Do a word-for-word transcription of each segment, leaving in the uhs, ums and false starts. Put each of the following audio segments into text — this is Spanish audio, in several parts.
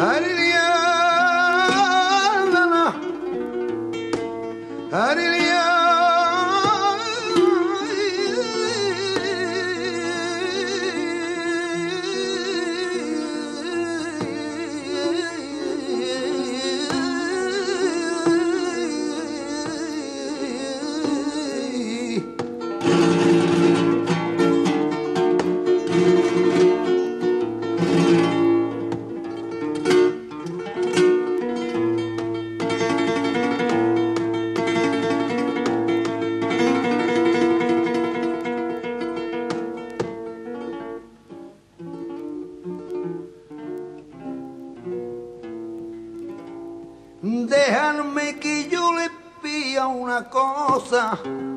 Déjame que yo le pida una cosa.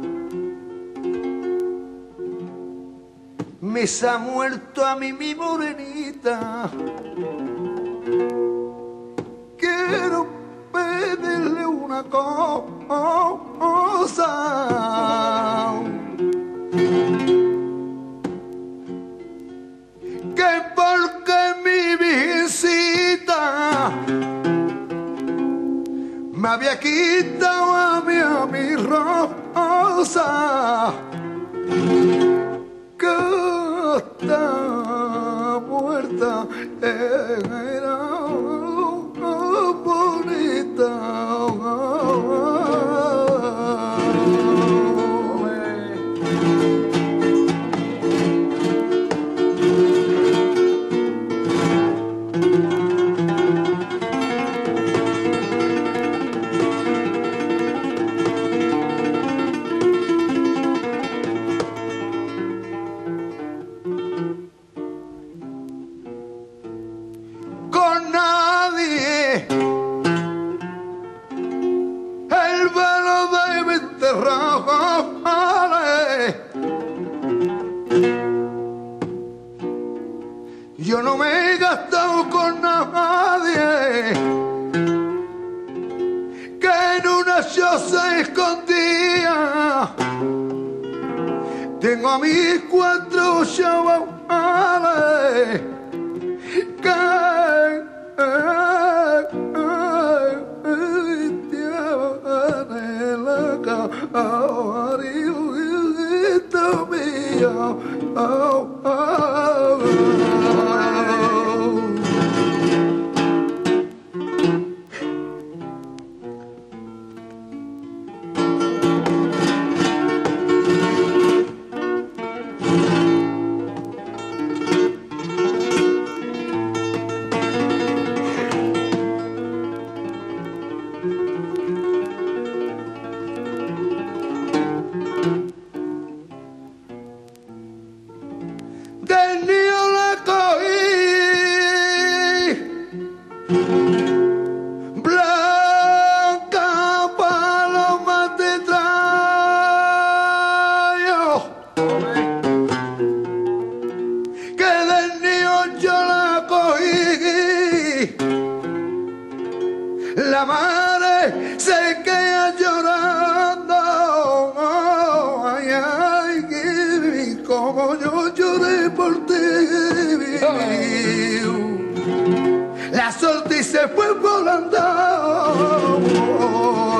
Me se ha muerto a mí mi morenita. Quiero pedirle una cosa. Que porque mi visita me había quitado a mí a mi rosa, que está muerta, era bonita. Con nadie el velo debe enterrarle. Yo no me he gastado con nadie que en una choza escondía. Tengo a mis cuatro chavales que tiene la camarita mía. Oh, oh, oh. Del niño la cogí, blanca paloma te traigo, que del niño yo la cogí, la madre se queda llorando, ay, ay, como yo lloré por ti. La solté y se fue volando.